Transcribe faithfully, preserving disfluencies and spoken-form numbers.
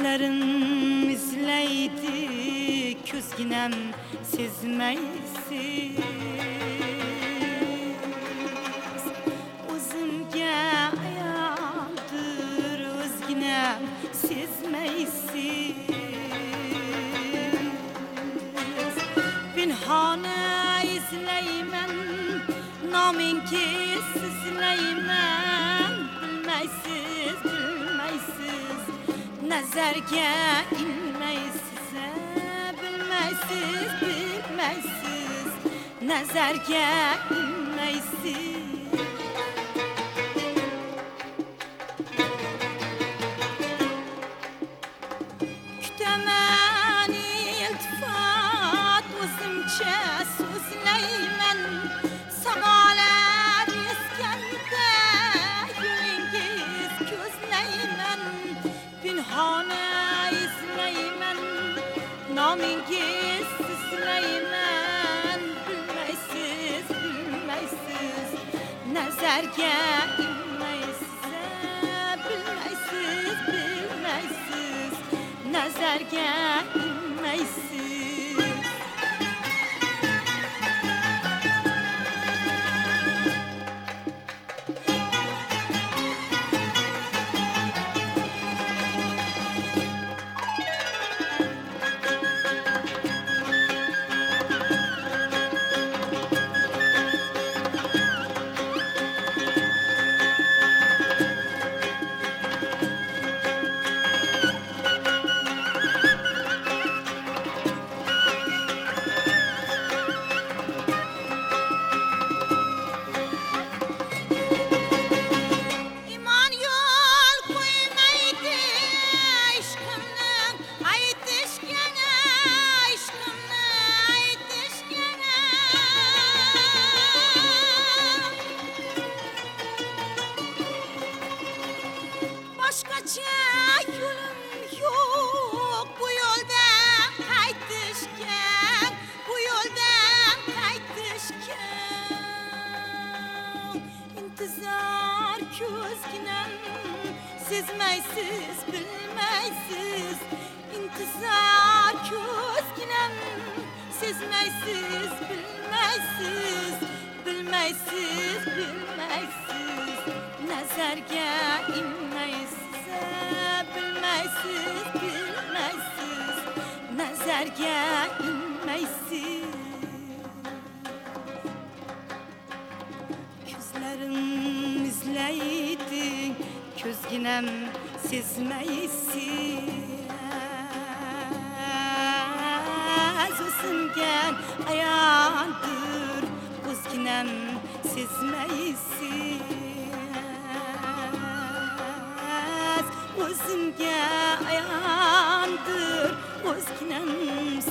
Gözlerim izleydi küzginem sezmeysiz. O'zimga ayoldir o'zgina sezmeysiz. Pinhona izlayman nomingga sizlayman. Bilmaysiz, bilmaysiz, nazarga ilmaysiz. Bilmaysiz, bilmaysiz, nazarga ilmaysiz. Kutaman iltifot o'zimcha so'zlayman. Samolar eskanda yo'lingiz ko'zlayman. Pinhona izlayman nomingiz sizlayman. Bilmaysiz, bilmaysiz, nazarga ilmaysiz. Bilmaysiz, bilmaysiz, nazarga ilmaysiz. Başkaça yolum yok bu yolda kaytışken, bu yolda kaytışken. İntizar közginem sezmeysiz, bilmeysiz. İntizar közginem sezmeysiz, bilmeysiz. Bilmeysiz, bilmeysiz, nazarga inmaysiz. Bilmeysiz, bilmeysiz, nazarga inmaysiz. Gözlerim izleydi közginem sezmeysiz. O'zimga ayoldir o'zginam sezmeysiz. O'zimga ayoldir o'zginam